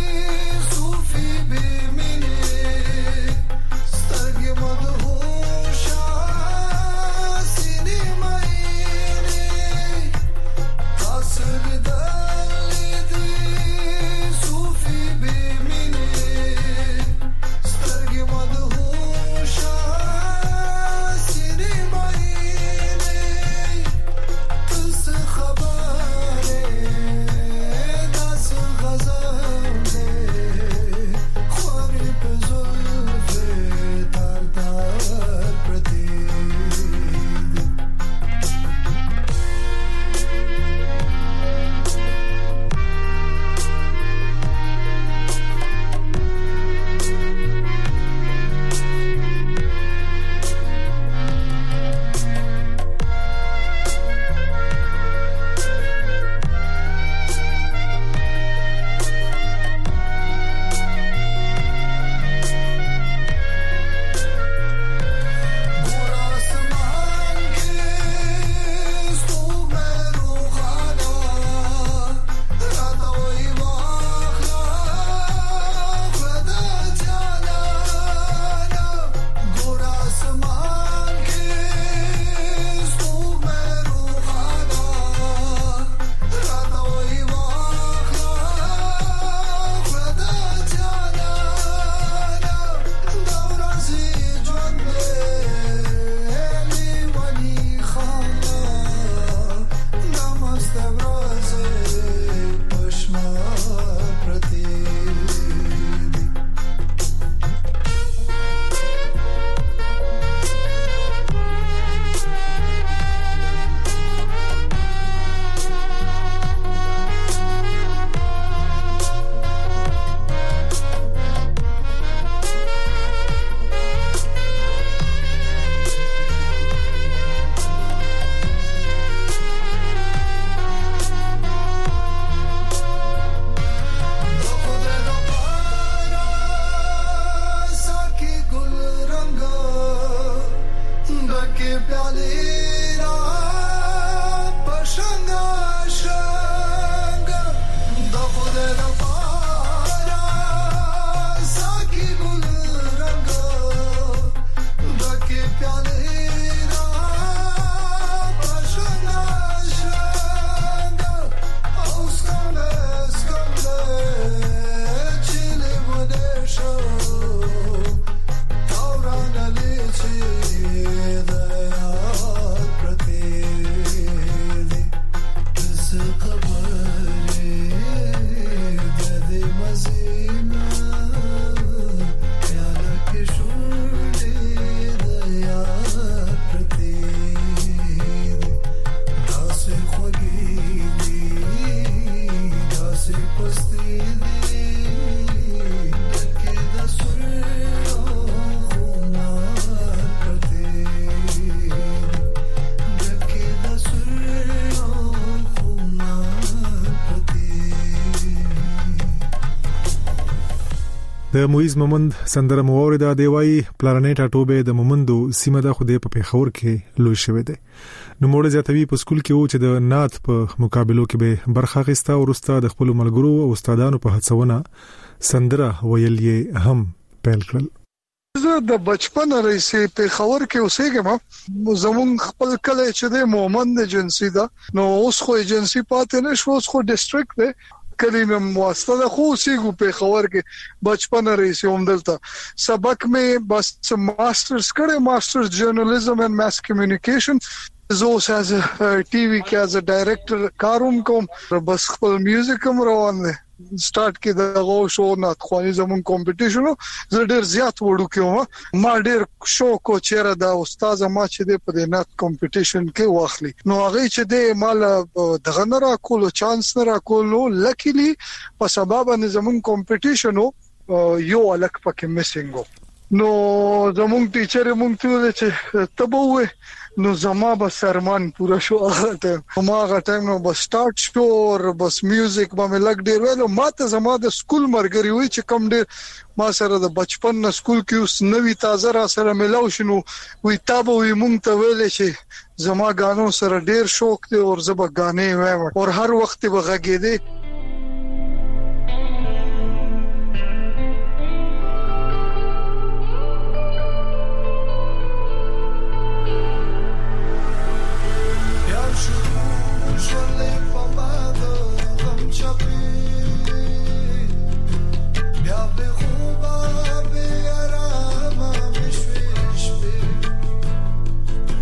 د مویز مومند سندره مورده دی وای پلانټ اټوبه د مومندو سیمه د خوده په پیښور کې لوي شوې ده نو موږ زیاتوي په سکول کې و چې د نات په مقابلو کې به برخه غستا او رستا د خپل ملګرو او استادانو په هڅونه سندره ویل یې هم پیل کړل. زه د بچپن رئیسې په خبر کې اوسېږم زمون خپل کله چې د مومند ایجنسی دا نو اوس خو ایجنسی پاتې نشو اوس خو ډیسټریکټ دی کلمه مواسطه خو سیګو په خبر کې بچپن رئیس هم دلته سبق مې بس ماسترز کړه ماسترز جرنالیزم اینڈ ماس کمیونیکیشن زه as a TV کې as a director کاروم کوم بس خپل میوزیک هم روان دی سٹارټ کې د غو شو نات خواني زمون کمپټیشن زه ډیر زیات وړو کې ما ډیر شوق او چیرې دا استاد ما چې د په نات کمپټیشن کې واخلي نو هغه چې د مال دغه نه را کول چانس نه را کول لکیلی په سبب ان زمون کمپټیشن یو الک پکې میسینګ نو زمون ټیچر مونږ ته چې تبوه نو زما به سرمان پورا شو هغه ما هغه ټایم نو بس سٹارټ شو او بس میوزیک به لګ ډیر ویلو ماته زما د سکول مرګري وي چې کم ډیر ما سره د بچپن نه سکول کې اوس نوې تازه را سره ملاو شنو وي تابو وي مونږ ته ویل چې زما غانو سره ډیر شوق دی او زما غانې وایم او هر وخت به غږېدې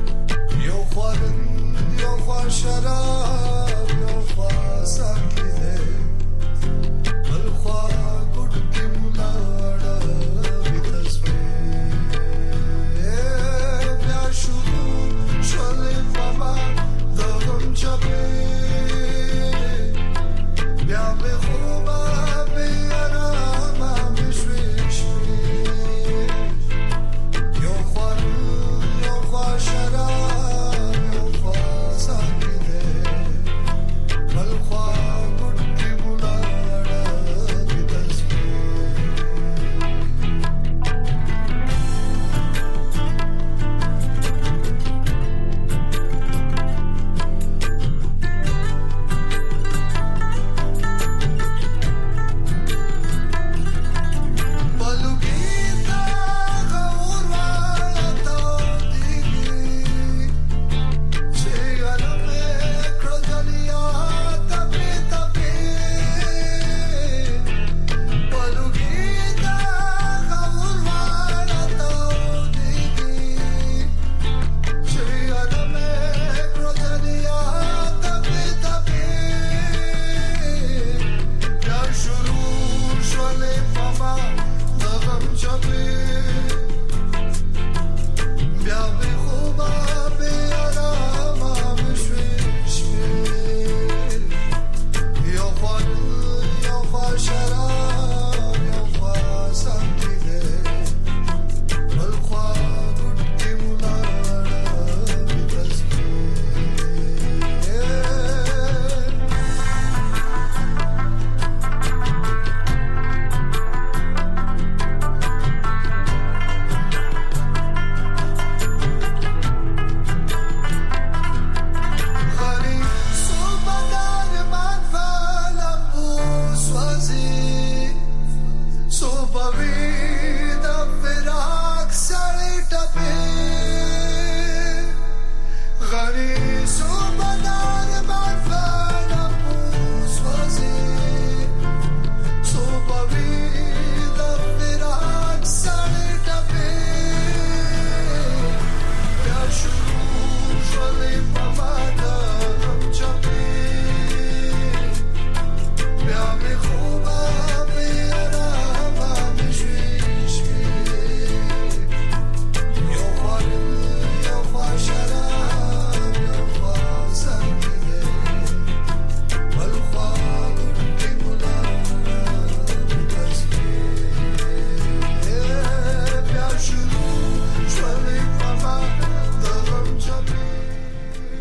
شراب یا خواستم که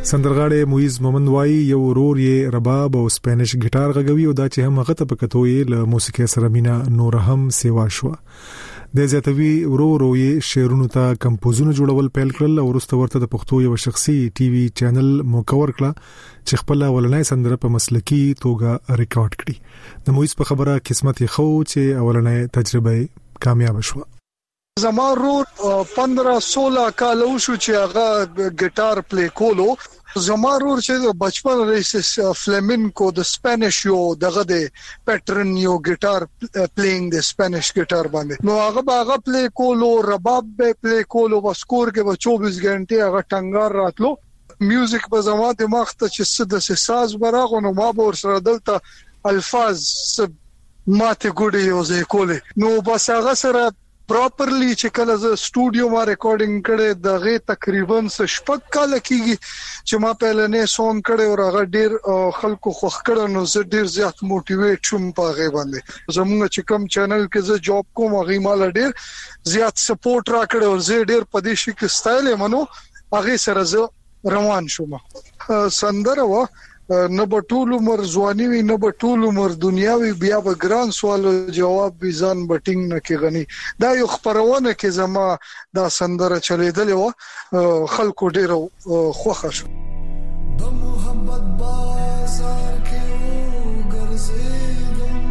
سندرغاړي مویز مومند وای یو ورور یې رباب او سپینش ګټار غږوي او دا چې هم هغه ته پکتوې له موسیقي سره مینا نور هم سیوا شو د زیاتوي ورو یې شعرونو ته کمپوزونه جوړول پیل کړل او وروسته ورته د پښتو یو شخصي ټي وي چینل مکور کړ چې خپل ولنۍ سندره په مسلکی توګه ریکارډ کړي د مویز په خبره قسمت یې خو چې ولنۍ تجربه کامیاب شوه زما رور 15-16 کال وشو چې هغه ګټار پلی کولو زما رور چې بچپن ریسس فلامینکو د سپینش یو دغه د پیټرن یو ګټار پلیینګ د سپینش ګټار باندې نو هغه پلی کولو رباب به پلی کولو وسکور کې 24 غنټه هغه ټنګار راتلو میوزیک په زما دماغ ته چې د ساز براغو نو ما به ورسره دلته الفاظ ماته ګډي یو ځای کولې نو بس هغه سره پراپرلی چې کله ز سټوډیو ما ریکارډینګ کړي دغه تقریبا شپږ کال کېږي چې ما په لنې سون کړي او هغه ډیر خلکو خوښ کړي نو زه ډیر زیات موټیویټ شوم په هغه باندې زموږ چې کوم چینل کې زه جاب کوم هغه مال ډیر زیات سپورټ را کړي او زه ډیر پدې شي کې سټایل منو هغه سره زه روان شوم سندره و نه بټول عمر ځواني وي نه بټول عمر دنیاوي بیا به ګران سوال جواب بيزان بټینګ نه کې غني دا یو خبرونه کې زما دا سندره چلیدلې و خلکو ډیرو خوښه شو د محبت بازار کې ګرځېدم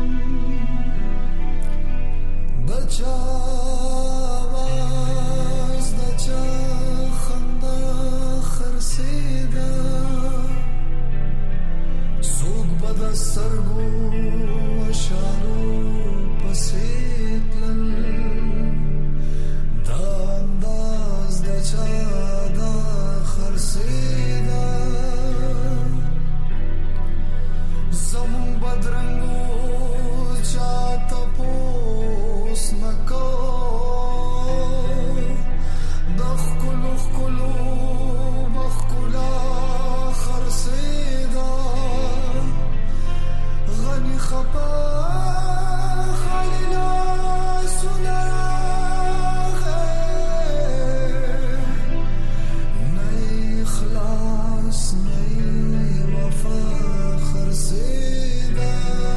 بچا सरगो अशारो पसेतलन दा अंदाज दा चादा खरसेदा ज़मुन बदरंगो चाता पोस नको दखकुलु बखकुला खरसेदा غني خپا خلنا سنا نئی خلاص نئی وفا خرسیدا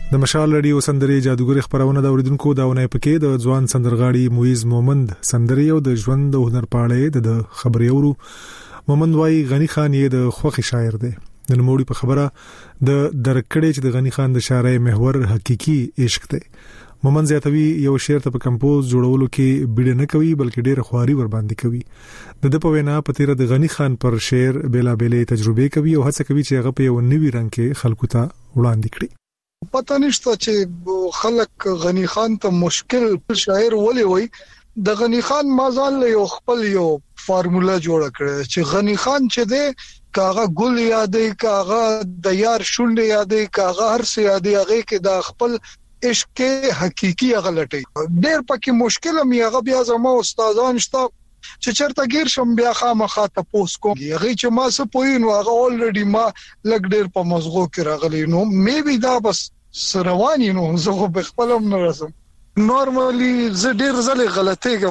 د مشال رادیو سندري جادوګر خبرونه د اوریدونکو داونه پکې د ځوان سندرغاړي مویز مومند سندري او د ژوند او هنر پاړې د خبري اورو. مومند وايي غنی خان یې د خوخي شاعر دی. د نوموړي په خبره د درکړې چې د غنی خان د شاعرۍ محور حقيقي عشق دی. مومند زیاتوي یو شعر ته په کمپوز جوړولو کې بیډ نه کوي بلکې ډېر خواري ور باندې کوي. د په وینا په تیر د غنی خان پر شعر بیلا بیلې تجربه کوي او هڅه کوي چې هغه په یو نوي رنګ کې خلکو ته وړاندې کړي. پته نشته چې خلک غنی خان ته مشکل شاعر ولې وای. د غنی خان مازال یو خپل یو فارمولا جوړ کړی چې غنی خان چې دی کاغه ګل یادې کاغه د یار شونډې یادې کاغه هر څه یادې هغه کې د خپل عشق حقيقي غلطي ډېر پکې مشکل مې هغه بیا زما استادان شته چې چرته گیر شم بیا خامخا تاسو کوم هغه چې ما څه پوینو هغه اولریډي ما لګ ډېر په مزغو کې راغلی نو مې بي دا بس سروانی نو زه په خپلم نه رسم. نورمالي زه ډېر ځله غلطي کوم.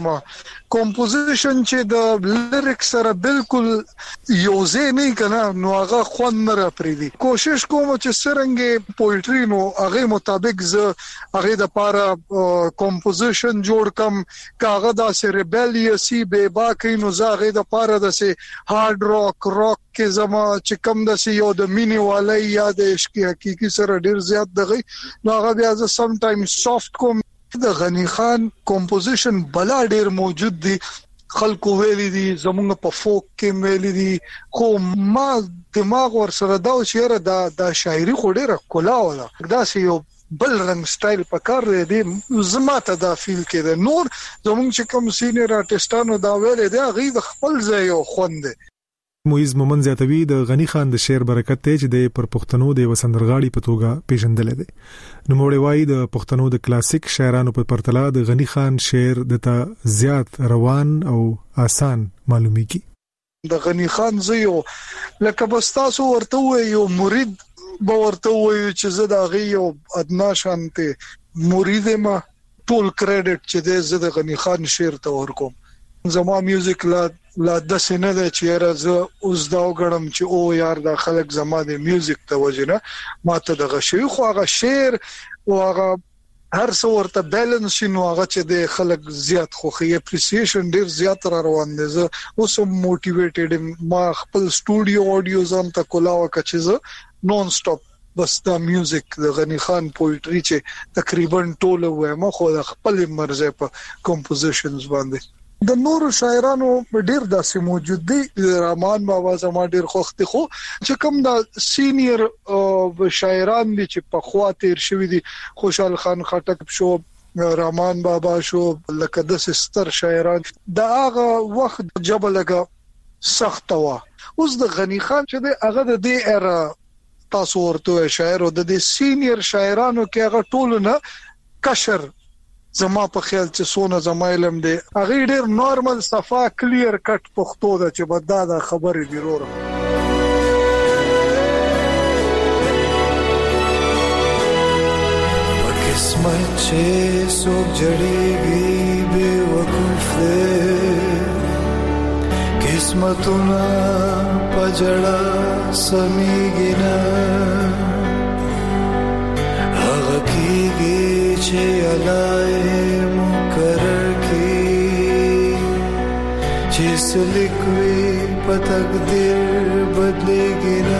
کمپوزیشن چې د لیریک سره بالکل یوځای نه کنا نو هغه خوند نه راپریدي. کوشش کوم چې سرنګ پوئټری نو هغه مطابق زه هغه د پاره کمپوزیشن جوړ کم کاغه د ریبلیسی به باقی نو زه هغه د پاره د سي هارد راک کې زما چې کم د سي یو د مینی والي یا د عشق حقيقي سره ډېر زیات دغه نو هغه بیا زه سم ټایم سافت کوم. د غنی خان کمپوزیشن بلا ډیر موجود دي خلکو ویلي دي زمونږ په فوک کې ویلي دي خو ما دماغ ور سره دا چې دا شاعري خو ډیره کولا ولا دا سه یو بل رنګ سټایل پکار دی زما ته دا فیل کړي نور زمونږ چې کوم سینیر آرټستانو دا ویلي دي هغه خپل ځای یو خوند. مویز مومند زیاتوي د غنی خان د شعر برکت ته چې د پر پښتنو د وسندرغاړي په توګه پیژندل دي. نو موړی وای د پښتنو د کلاسیک شاعرانو په پرتله د غنی خان شعر د ته زیات روان او آسان معلومیږي. د غنی خان زیو لکه بستاسو ورته یو مرید ورته وای چې زه د غیو ادنا شانته مرید ما ټول کریډټ چې د غنی خان شعر ته ورکوم. زما میوزیک لا د سینه د چیرې ز اوس دا وګړم چې او یار دا خلک زما د میوزیک ته وجنه ماته د غشي خو هغه شعر او هغه هر څو ورته بیلانس شنو هغه چې د خلک زیات خوخي اپریسیشن ډیر زیات را روان دي. زه اوس موټیویټډ ما خپل سټوډیو اډیو ځان ته کولاو کچې نون سټاپ بس دا میوزیک د غنی خان پوئټری چې تقریبا ټول وایم خو د خپل مرزه په کمپوزیشنز باندې. د نور شاعرانو ډیر داسې موجود دي. رحمان بابا زما ډیر خوښ دي خو چې کوم د سینیئر شاعران دي چې په خوا تیر شوی دي خوشحال خان خټک شو رحمان بابا شو لکه د ستر شاعران دا هغه وخت جبلګه سخت وا. اوس د غنی خان چې د هغه د دې اره تاسو ورته شاعر او د سینیئر شاعرانو کې هغه ټول نه کشر زما په خیال چې سونه زما علم دی هغه ډیر نورمال صفا کلیر کټ پښتو ده چې بدا دا خبرې دی وروره. په قسمت چې څوک جړېږي بے وقوف دی قسمتونه په جړه سمېږي نه هغه کېږي چې علای مقرر کی چې سلیکوي په تقدیر بدلېږي نه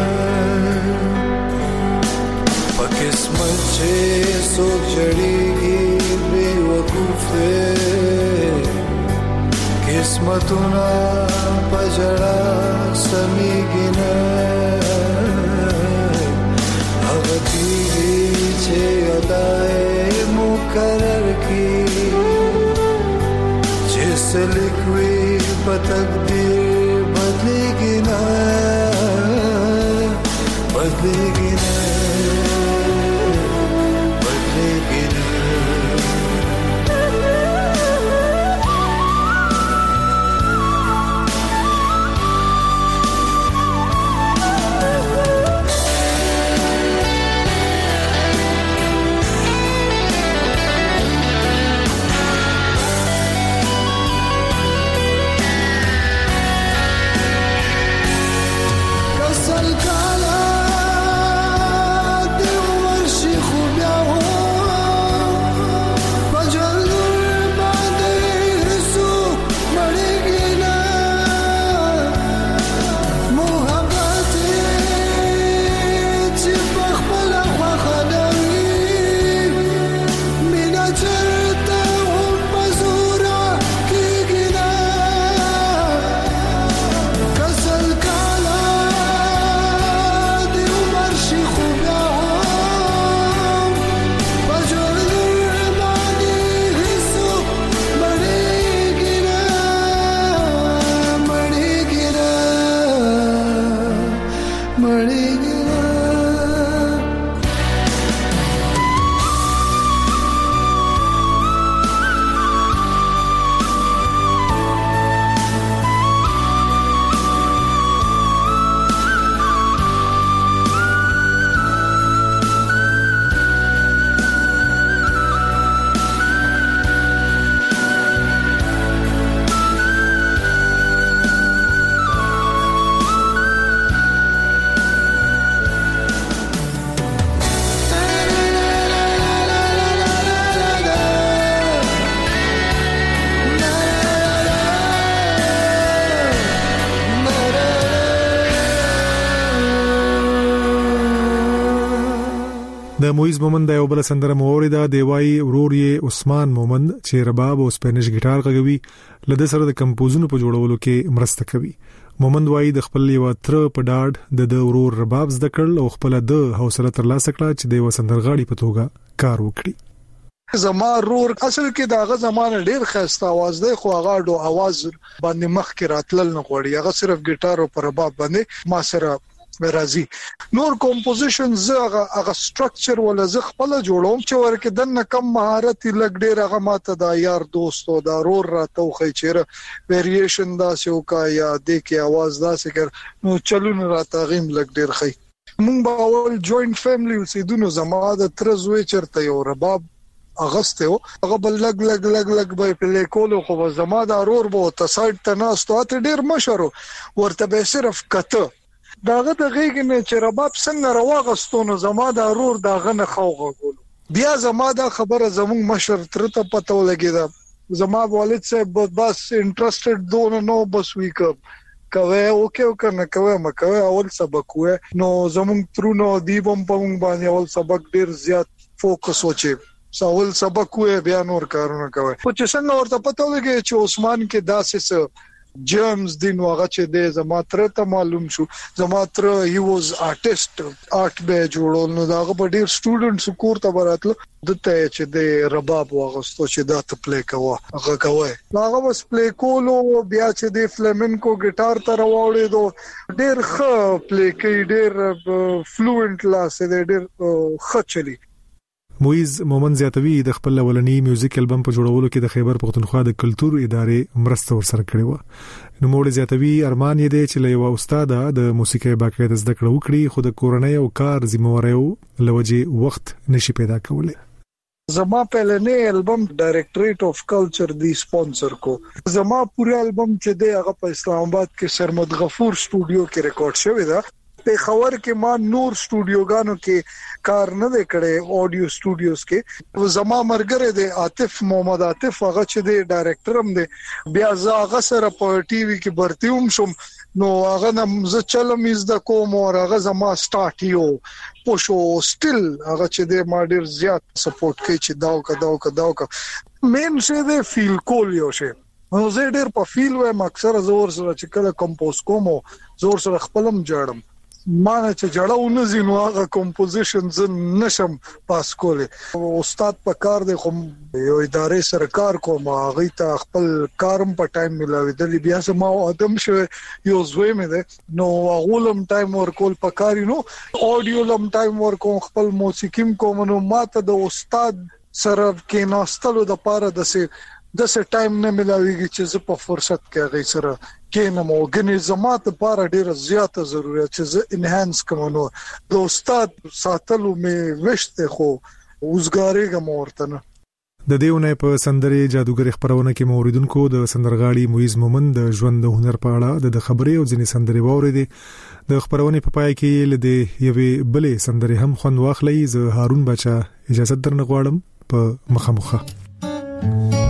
په قسمت چې څوک جړېږي بے وقوف دی قسمتونه په جړه سمېږي نه هغه کېږي چې علای مقرر کی چې سلیکوي په تقدیر بدلېږي نه بدلېږي نه بدلېږي نه. کسل کالا دیو د مویز مومند یو بل سندره موریدا دی وای ورور یې عثمان مومند چې رباب او سپینش ګټار غږوي لده سره د کمپوزونو په جوړولو کې مرسته کوي. مومند وای د خپل یو تر په ډاډ د ورور رباب زده کړل او خپل د حوصله ترلاسه کړه چې د وسندرغاړي په توګه کار وکړي. زما رور اصل کې داغه زمانه ډیر خسته आवाज دی خو هغه ډو आवाज باندې مخ کې راتلل نه غوړي هغه صرف ګټار او پر رباب باندې ما سره راځي. نور کمپوزیشن هغه سټرکچر ولا ز خپل جوړوم چې ورکه دنه کم مهارت لګ ډیر هغه ماته دا یار دوست او دا رور راته خو چیرې ویریشن دا سو کا یا د کې आवाज دا سکر نو چلون راته غیم لګ ډیر خي. مونږ باول جوائنٹ فیملی وسیدونو زما د تر زوی چرته یو رباب اغسته هغه بل لګ به په کولو خو زما د رور بو تصاید تناستو ته ډیر مشرو ورته به صرف کته داغه د غیګ نه چې رباب څنګه رواغستونه زما د رور داغه نه خوغه ګول بیا زما د خبره زموږ مشر ترته پته ولګیدا زما والد صاحب بس انټرستډ دون نو بس ویک کوي اوکے کنه کوي مکوي اول سبق وې نو زموږ ترونو دیبم په مونږ باندې اول سبق ډیر زیات فوکس وچی سوال سبق وې بیا نور کارونه کوي خو چې څنګه ورته پته ولګي چې عثمان کې داسې جیمز دین واغه چې د زما تر ته معلوم شو زما تر هی واز آرټیست آرټ به جوړول نو داغه په ډیر سټوډنټس کور ته براتل دته چې د رباب واغستو چې دا ته پلی کوه هغه کوي هغه بس پلی کولو بیا چې د فلامنکو ګټار ته راوړې دو ډیر ښه پلی کوي ډیر فلوئنت لاس ډیر ښه چلی. مویز مومند زیاتوی د خپل اولنی میوزیک البم په جوړولو کې د خیبر پختونخوا د کلچر ادارې مرسته ورسره کړې و. نو موږ زیاتوی ارمان یې دی چې له یو استاد د موسیقي باقاعده زده کړه وکړي خو د کورنۍ او کار ذمہواریو لوجه وخت نشي پیدا کولای. زما پهلنی البم ډایریکټریټ اف کلچر دی سپانسر کو زما پوره البم چې دی هغه په اسلام آباد کې سرمد غفور سټوډیو کې ریکارډ شوی دا. په خبر کې ما نور سټوډیوګانو کې کار نه وکړې اډیو سټوډیوز کې زما مرګره دی عاطف محمد عاطف هغه چې دی ډایریکټر هم دی بیا زه سره په ټي وي کې برتیوم شم نو هغه نم ز چلم از د کوم او هغه زما سٹارټیو پوشو سټیل هغه چې دی ما ډیر زیات سپورټ کوي چې داو مین څه دی فیل کول یو شي نو زه ډیر په فیل وایم اکثر زور سره چې کله کمپوز کوم زور سره خپلم جوړم ما نه چې جوړاونه زینو هغه کمپوزیشن ز نشم پاس کوله استاد په کار دی خو یو ادارې سره کار کوم هغه ته خپل کارم په ټایم ملاوي د بیا سم ادم شو یو زوی مې ده نو غولم ټایم ورکول په کار نو اډیو لم ټایم ورکوم خپل موسیقیم کوم نو ماته د استاد سره کې ناستلو د پاره د سه ټایم نه ملاويږي چې زه په فرصت کې غي سره کینم او غني زمات لپاره ډیره زیاته ضرورت چې زه انهانس کوم نو د استاد ساتلو مې وشته خو وزګاریږم ورته نه. د دیونه په سندرې جادوګر خبرونه کې موریدونکو د سندرغاړي مویز مومند د ژوند د هنر په اړه د خبرې او ځینې سندرې وورېدې د خبرونه په پای کې لدې یوې بلې سندرې هم خوند واخلې. زه هارون بچا اجازه درنه غواړم په مخه